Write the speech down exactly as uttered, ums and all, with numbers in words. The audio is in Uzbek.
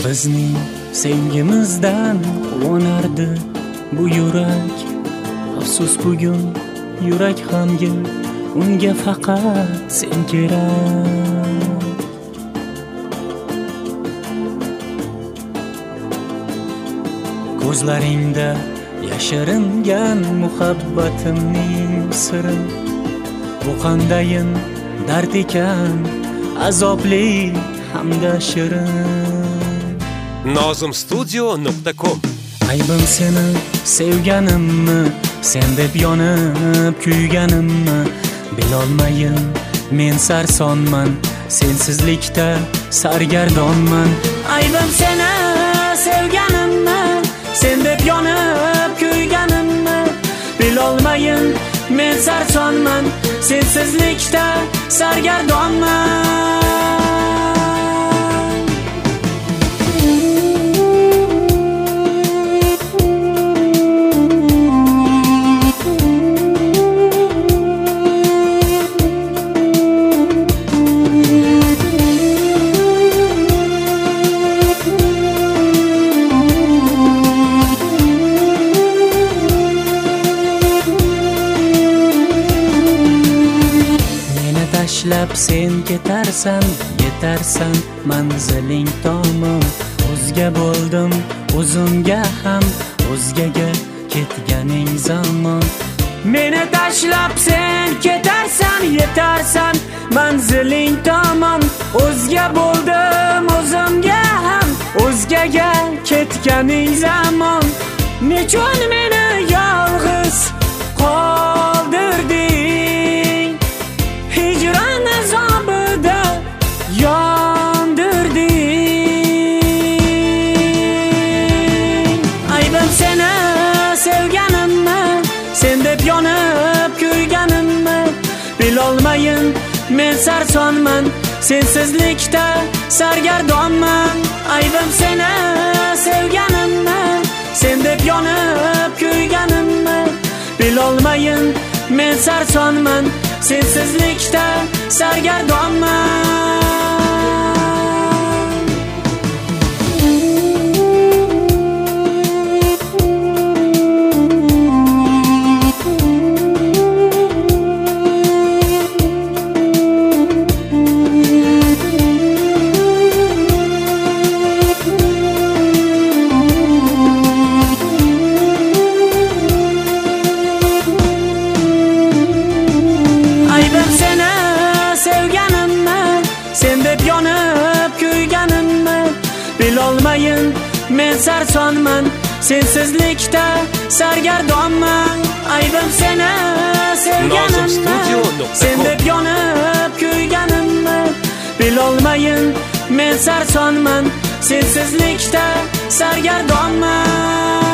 Bizning sevgimizdan quvonardi bu yurak. Afsus bugun yurak g'amgin, unga faqat sen kerak. Ko'zlaringda yashiringan muhabbatimning siri. Bu qandayin dard ekan, azobli hamda shirin. nozim studio nuqta com. Aybim seni sevganimmi, sen deb yonib kuyganimmi? Bilolmayin men sarsonman, sensizlikda sargardonman. Aybim seni sevganimmi, sen deb yonib kuyganimmi? Bilolmayin men sarsonman, sensizlikda sargardonman. Tashlab sen ketarsan, yetarsan manziling tomon. O'zga bo'ldim, o'zimga ham, o'zgaga ketganing zamon. Meni tashlab sen ketarsan, yetarsan manziling tomon. O'zga bo'ldim, o'zimga ham, o'zgaga ketganing zamon. Nechun meni yolg'iz qoldirding? Hicran azobida yondirding. Aybim seni sevganimmi, sen deb yonib kuyganimmi? Bilolmayin men sarsonman, sensizlikda sargardonman. Aybim seni sevganimmi, sen deb yonib kuyganimmi? Bilolmayin men sarsonman, sensizlikda sargardonman. Aybim seni sevganimmi, sen deb yonib kuyganimmi? Bilolmayin men sarsonman, sensizlikda sargardonman. Aybim seni sevganimmi, sen deb yonib kuyganimmi? Bilolmayin men sarsonman, sensizlikda sargardonman.